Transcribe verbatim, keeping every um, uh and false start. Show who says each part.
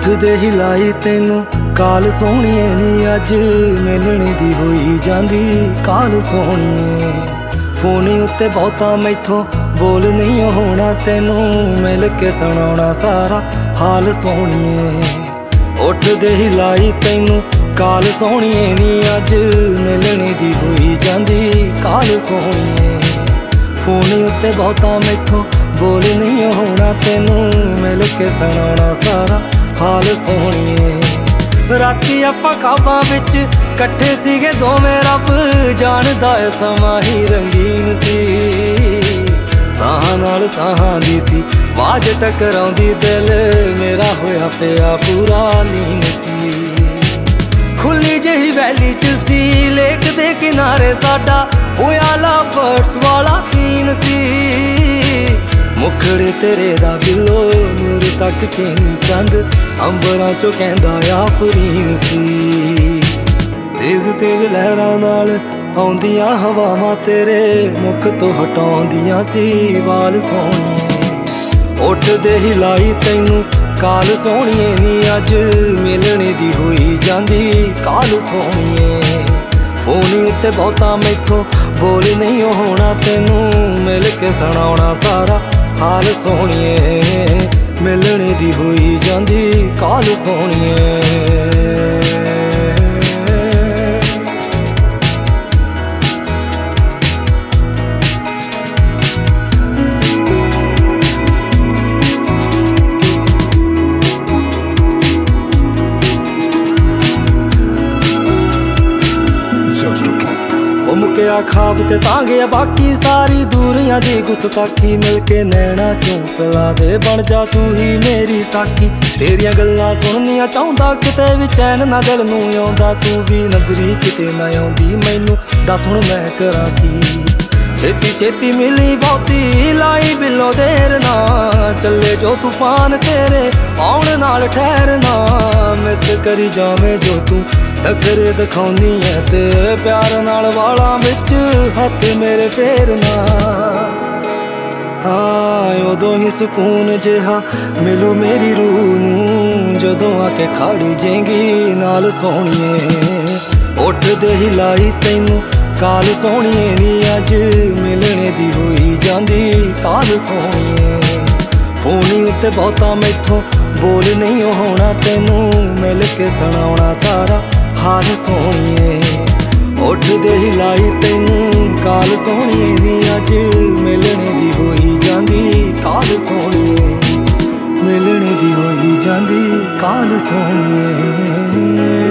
Speaker 1: ਉੱਠਦੇ ਹੀ ਲਾਈ ਤੈਨੂੰ ਕਾਲ ਸੋਹਣੀਏ ਨੀ ਅੱਜ ਮਿਲਣੇ ਦੀ ਹੋਈ ਜਾਂਦੀ ਕਾਲ ਸੋਹਣੀਏ। ਫੋਨ ਉੱਤੇ ਬਹੁਤਾ ਮੈਥੋਂ ਬੋਲ ਨਹੀਂ ਹੋਣਾ ਤੈਨੂੰ ਮਿਲ ਕੇ ਸੁਣਾਉਣਾ ਸਾਰਾ ਹਾਲ ਸੋਹਣੀਏ। ਉੱਠਦੇ ਹੀ ਲਾਈ ਤੈਨੂੰ ਕਾਲ ਸੋਹਣੀਏ ਨੀ ਅੱਜ ਮਿਲਣੇ ਦੀ ਹੋਈ ਜਾਂਦੀ ਕਾਲ ਸੋਹਣੀਏ। ਫੋਨ ਉੱਤੇ ਬਹੁਤਾ ਮੈਥੋਂ ਬੋਲ ਨਹੀਂ ਹੋਣਾ ਤੈਨੂੰ ਮਿਲ ਕੇ ਸੁਣਾਉਣਾ ਸਾਰਾ ਹਾਲ ਸੋਹਣੀਏ। ਰਾਤੀ ਆਪਾਂ ਖਾਬਾਂ ਵਿੱਚ ਇਕੱਠੇ ਸੀਗੇ ਦੋਵੇਂ, ਰੱਬ ਜਾਣਦਾ ਏ ਸਮਾਂ ਹੀ ਰੰਗੀਨ ਸੀ। ਸਾਹਾਂ ਨਾਲ ਸਾਹਾਂ ਦੀ ਸੀ ਆਵਾਜ਼ ਟਕਰਾਉਂਦੀ, ਦਿਲ ਮੇਰਾ ਹੋਇਆ ਪਿਆ ਪੂਰਾ ਲੀਨ ਸੀ। ਖੁੱਲੀ ਜਿਹੀ ਵੈਲੀ ਚ ਸੀ ਲੇਕ ਦੇ ਕਿਨਾਰੇ ਸਾਡਾ ਹੋਇਆ ਲਵਬਰਡਸ ਵਾਲਾ ਸੀਨ ਸੀ। ਮੁਖੜੇ ਤੇਰੇ ਦਾ ਬਿੱਲੋ ਨੂਰ ਤੱਕ ਕੇ ਨੀ ਚੰਦ ਅੰਬਰਾਂ ਚੋਂ ਕਹਿੰਦਾ ਆਫਰੀਨ ਸੀ। ਤੇਜ਼ ਤੇਜ਼ ਲਹਿਰਾਂ ਨਾਲ ਆਉਂਦੀਆਂ ਹਵਾਵਾਂ ਤੇਰੇ ਮੁਖ ਤੋਂ ਹਟਾਉਂਦੀਆਂ ਸੀ ਵਾਲ ਸੋਹਣੀਏ। ਉੱਠਦੇ ਹੀ ਲਾਈ ਤੈਨੂੰ ਕਾਲ ਸੋਹਣੀਏ ਨੀ ਅੱਜ ਮਿਲਣੇ ਦੀ ਹੋਈ ਜਾਂਦੀ ਕਾਲ ਸੋਹਣੀਏ। ਫੋਨ ਉੱਤੇ ਬਹੁਤਾ ਮੈਥੋਂ ਬੋਲ ਨਹੀਂ ਹੋਣਾ ਤੈਨੂੰ ਮਿਲ ਕੇ ਸੁਣਾਉਣਾ ਸਾਰਾ ਹਾਲ ਸੋਹਣੀਏ। ਮਿਲਣੇ ਦੀ ਹੋਈ ਜਾਂਦੀ ਕਾਲ ਸੋਹਣੀਏ। ਮੁੱਕਿਆ ਖਾਬ ਤੇ ਤਾਂ ਗਿਆ ਬਾਕੀ ਸਾਰੀ ਦੂਰੀਆਂ ਦੀ ਗੁਸਤਾਖੀ। ਮਿਲ ਕੇ ਨੈਣਾ ਚੋਂ ਪਿਲਾ ਦੇ ਬਣ ਜਾ ਤੂੰ ਹੀ ਮੇਰੀ ਸਾਖੀ। ਤੇਰੀਆਂ ਗੱਲਾਂ ਸੁਣਨੀਆਂ ਚਾਹੁੰਦਾ ਕਿਤੇ ਵੀ ਚੈਨ ਨਾ ਦਿਲ ਨੂੰ ਆਉਂਦਾ, ਤੂੰ ਵੀ ਨਜ਼ਰੀ ਕਿਤੇ ਨਾ ਆਉਂਦੀ ਮੈਨੂੰ ਦੱਸ ਹੁਣ ਮੈਂ ਕਰਾਂ ਕੀ। ਛੇਤੀ ਛੇਤੀ ਮਿਲੀ ਬਹੁਤੀ ਲਾਈ ਬਿੱਲੋ ਦੇਰ ਨਾ, ਚੱਲੇ ਜੋ ਤੂਫਾਨ ਤੇਰੇ ਆਉਣ ਨਾਲ ਠਹਿਰਨਾ। ਮਿਸ ਕਰੀ ਜਾਵੇਂ ਜੋ ਤੂੰ ਨਖਰੇ ਦਿਖਾਉਂਦੀ ਐ ਤੇ ਪਿਆਰ ਨਾਲ ਵਾਲਾਂ ਵਿੱਚ ਹੱਥ ਮੇਰੇ ਫੇਰਨਾ। ਹਾਂ ਉਦੋਂ ਹੀ ਸਕੂਨ ਜਿਹਾ ਮਿਲੂ ਮੇਰੀ ਰੂਹ ਨੂੰ ਜਦੋਂ ਆ ਕੇ ਖੜ ਜੇਂਗੀ ਨਾਲ ਸੋਹਣੀਏ। ਉੱਠਦੇ ਹੀ ਲਾਈ ਤੈਨੂੰ ਕਾਲ ਸੋਹਣੀਏ ਨੀ ਅੱਜ ਮਿਲਣੇ ਦੀ ਹੋਈ ਜਾਂਦੀ ਕਾਲ ਸੋਹਣੀਏ। ਫੋਨ ਉੱਤੇ ਬਹੁਤਾ ਮੈਥੋਂ ਬੋਲ ਨਹੀਂ ਹੋਣਾ ਤੈਨੂੰ ਮਿਲ ਕੇ ਸੁਣਾਉਣਾ ਸਾਰਾ ਹਾਲ ਸੋਹਣੀਏ। ਉੱਠਦੇ ਹੀ ਲਾਈ ਤੈਨੂੰ ਕਾਲ ਸੋਹਣੀਏ ਨੀ ਅੱਜ ਮਿਲਣੇ ਦੀ ਹੋਈ ਜਾਂਦੀ ਕਾਲ ਸੋਹਣੀਏ। ਮਿਲਣੇ ਦੀ ਹੋਈ ਜਾਂਦੀ ਕਾਲ ਸੋਹਣੀਏ।